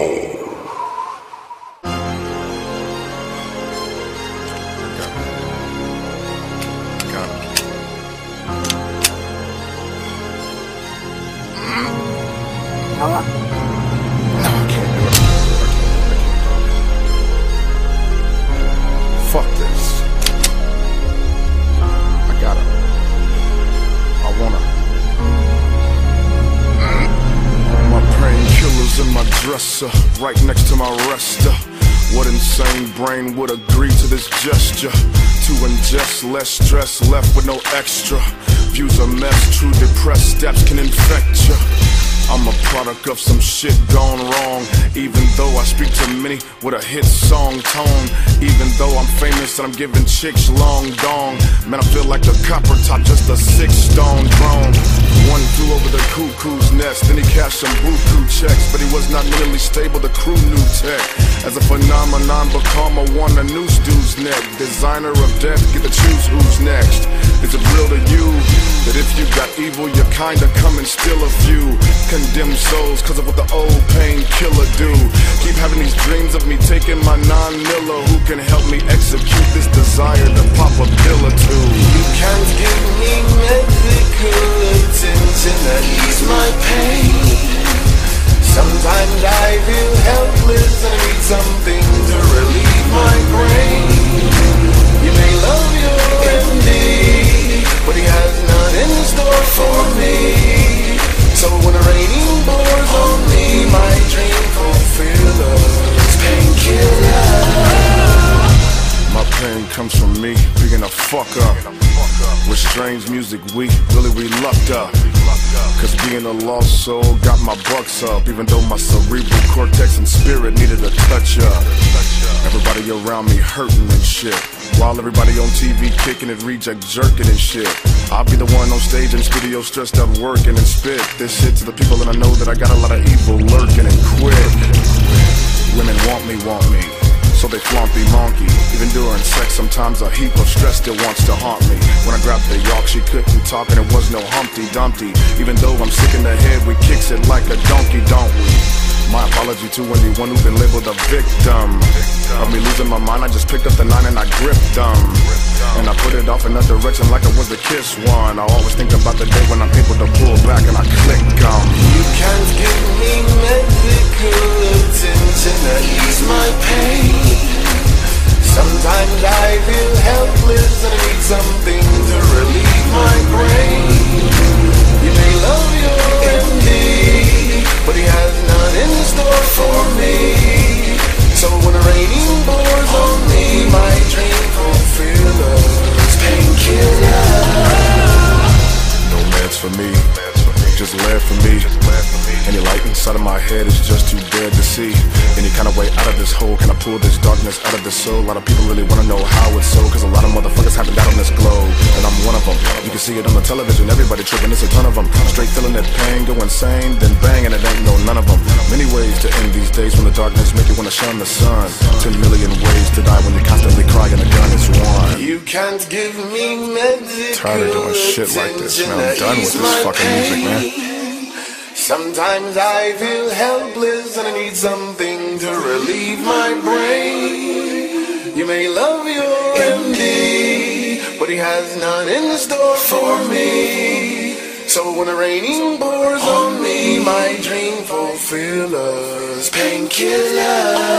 hole. No, I can't do it. Fuck this. I gotta. I wanna. My painkillers in my dresser, right next to my rester. What insane brain would agree to this gesture? To ingest less stress, left with no extra. Views a mess, true depressed steps can infect ya. I'm a product of some shit gone wrong. Even though I speak to many with a hit song tone. Even though I'm famous and I'm giving chicks long dong. Man, I feel like a copper top, just a 6-stone drone. One flew over the cuckoo's nest, then he cashed some buku checks. But he was not mentally stable, the crew knew tech. As a phenomenon, Bakama won a noose dude's neck. Designer of death, get to choose who's next. Is it real to you that if you got evil, you kinda come and steal a few? Condemned souls cause of what the old painkiller do. Keep having these dreams of me taking my non-miller. Who can help me execute this desire to pop a pill or two? You can't give me medical attention that ease my pain. Sometimes I feel helpless and I need something to relieve my brain. You may love your MD, but he has none in store for me. So when the raining pours on me, my dream fulfiller's painkiller. My pain comes from me being a fuck up. With strange music we lucked up. Cause being a lost soul got my bucks up. Even though my cerebral cortex and spirit needed a touch up. Everybody around me hurting and shit, while everybody on TV kicking it, reject jerking and shit. I'll be the one on stage in studio stressed out working and spit this shit to the people that I know that I got a lot of evil lurking and quit. Women want me, so they flaunt the monkey. Even during sex, sometimes a heap of stress still wants to haunt me. When I grabbed the York, she couldn't talk and it was no Humpty Dumpty. Even though I'm sick in the head, we kicks it like a donkey, don't we? My apology to anyone who's been labeled a victim of me losing my mind. I just picked up the 9 and I gripped them, and I put it off in a direction like it was the kiss one. I always think about the day when I'm able to pull back and I click You can't give me medical attention that ease my pain. Sometimes I feel helpless and I need something to relieve my brain. You may love your MD, but he has none in store for me. So when the raining pours on me, my dream fulfiller's painkiller. No meds for me, just lead for me. Any light inside of my head is just too dead to see. Any kind of way out of this hole, can I pull this darkness out of this soul? A lot of people really wanna know how it's so, cause a lot of motherfuckers haven't died on this globe, and I'm one of them. You can see it on the television, everybody tripping, it's a ton of them. Straight feeling that pain, go insane, then bang, and it ain't no none of them. Many ways to end these days when the darkness make you wanna shun the sun. 10 million ways to die when you constantly cry and a gun is one. You can't give me medical Tired of doing shit like this, man. I'm done with this fucking music, man. Sometimes I feel helpless and I need something to relieve my brain. You may love your MD, but he has none in store for me. So when the raining pours on me, my dream fulfiller's painkiller.